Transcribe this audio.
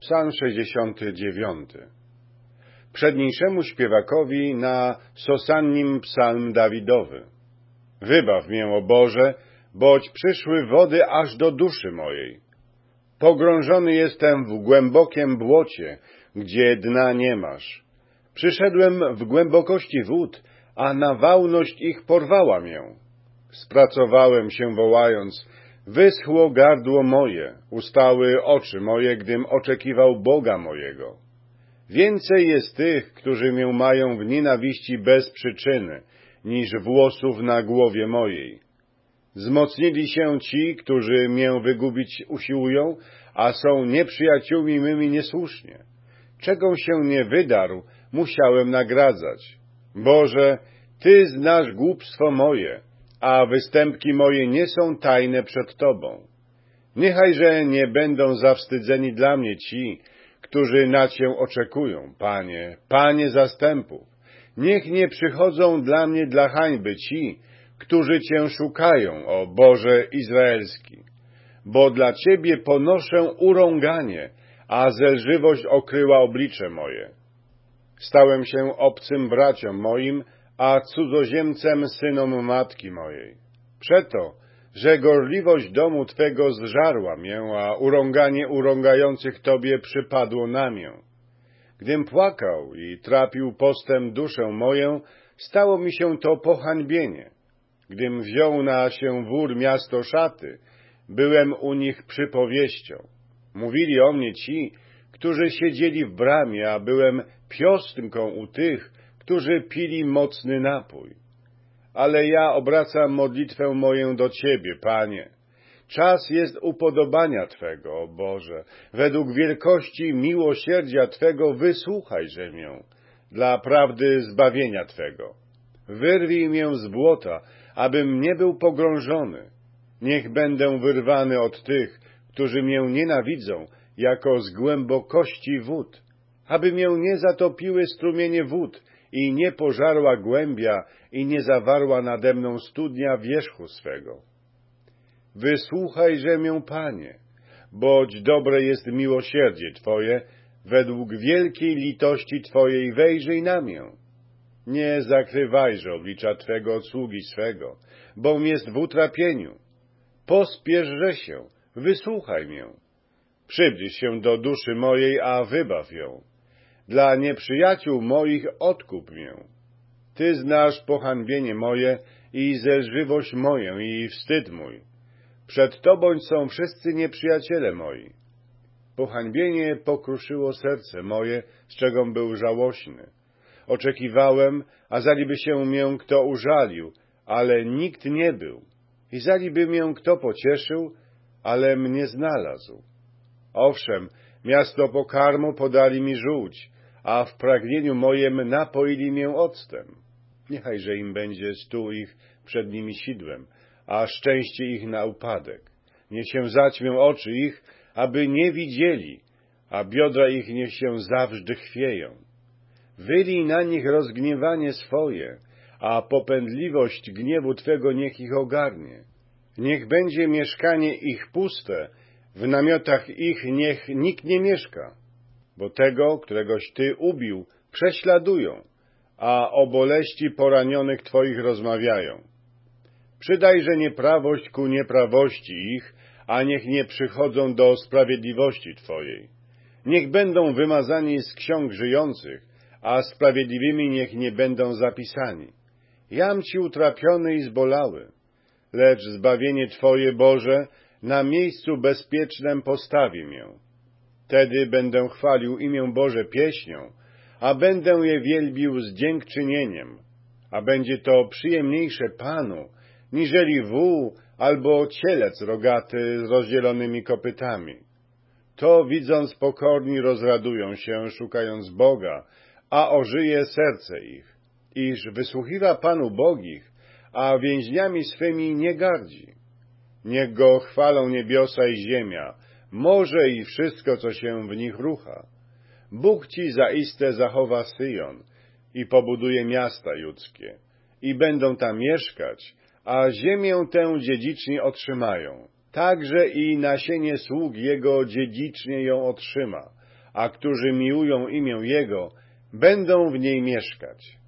Psalm 69. Przedniejszemu śpiewakowi na sosannim psalm Dawidowy. Wybaw mię, o Boże, boć przyszły wody aż do duszy mojej. Pogrążony jestem w głębokiem błocie, gdzie dna nie masz. Przyszedłem w głębokości wód, a nawałność ich porwała mię. Spracowałem się wołając, wyschło gardło moje, ustały oczy moje, gdym oczekiwał Boga mojego. Więcej jest tych, którzy mię mają w nienawiści bez przyczyny, niż włosów na głowie mojej. Wzmocnili się ci, którzy mię wygubić usiłują, a są nieprzyjaciółmi mymi niesłusznie. Czegom się nie wydarł, musiałem nagradzać. Boże, Ty znasz głupstwo moje, a występki moje nie są tajne przed Tobą. Niechajże nie będą zawstydzeni dla mnie ci, którzy na Cię oczekują, Panie, Panie zastępów. Niech nie przychodzą dla mnie dla hańby ci, którzy Cię szukają, o Boże Izraelski. Bo dla Ciebie ponoszę urąganie, a zelżywość okryła oblicze moje. Stałem się obcym braciom moim, a cudzoziemcem synom matki mojej. Przeto, że gorliwość domu Twego zżarła mię, a urąganie urągających Tobie przypadło na mię. Gdym płakał i trapił postem duszę moją, stało mi się to pohańbienie. Gdym wziął na się wór miasto szaty, byłem u nich przypowieścią. Mówili o mnie ci, którzy siedzieli w bramie, a byłem piostynką u tych, którzy pili mocny napój. Ale ja obracam modlitwę moją do Ciebie, Panie. Czas jest upodobania Twego, o Boże. Według wielkości miłosierdzia Twego wysłuchajże mię, dla prawdy zbawienia Twego. Wyrwij mię z błota, abym nie był pogrążony. Niech będę wyrwany od tych, którzy mię nienawidzą, jako z głębokości wód, aby mię nie zatopiły strumienie wód i nie pożarła głębia i nie zawarła nade mną studnia wierzchu swego. Wysłuchajże mię, Panie, boć dobre jest miłosierdzie Twoje, według wielkiej litości Twojej wejrzyj na mię. Nie zakrywajże oblicza Twego od sługi swego, bom jest w utrapieniu. Pospieszże się, wysłuchaj mię. Przybliż się do duszy mojej, a wybaw ją. Dla nieprzyjaciół moich odkup mię. Ty znasz pohańbienie moje i zelżywość moją i wstyd mój. Przed Tobą są wszyscy nieprzyjaciele moi. Pohańbienie pokruszyło serce moje, z czegom był żałośny. Oczekiwałem, a zaliby się mię kto użalił, ale nikt nie był. I zaliby mię kto pocieszył, ale mnie znalazł. Owszem, miasto pokarmu podali mi żółć, a w pragnieniu mojem napoili mię octem. Niechajże im będzie stół ich przed nimi sidłem, a szczęście ich na upadek. Niech się zaćmią oczy ich, aby nie widzieli, a biodra ich niech się zawsze chwieją. Wylij na nich rozgniewanie swoje, a popędliwość gniewu Twego niech ich ogarnie. Niech będzie mieszkanie ich puste, w namiotach ich niech nikt nie mieszka, bo tego, któregoś Ty ubił, prześladują, a o boleści poranionych Twoich rozmawiają. Przydajże nieprawość ku nieprawości ich, a niech nie przychodzą do sprawiedliwości Twojej. Niech będą wymazani z ksiąg żyjących, a sprawiedliwymi niech nie będą zapisani. Jam Ci utrapiony i zbolały, lecz zbawienie Twoje, Boże, na miejscu bezpiecznem postawi mię. Wtedy będę chwalił imię Boże pieśnią, a będę je wielbił z dziękczynieniem, a będzie to przyjemniejsze Panu, niżeli wół albo cielec rogaty z rozdzielonymi kopytami. To widząc pokorni rozradują się, szukając Boga, a ożyje serce ich, iż wysłuchiwa Panu bogich, a więźniami swymi nie gardzi. Niech Go chwalą niebiosa i ziemia, morze i wszystko, co się w nich rucha. Bóg Ci zaiste zachowa Syjon i pobuduje miasta judzkie i będą tam mieszkać, a ziemię tę dziedzicznie otrzymają. Także i nasienie sług Jego dziedzicznie ją otrzyma, a którzy miłują imię Jego, będą w niej mieszkać.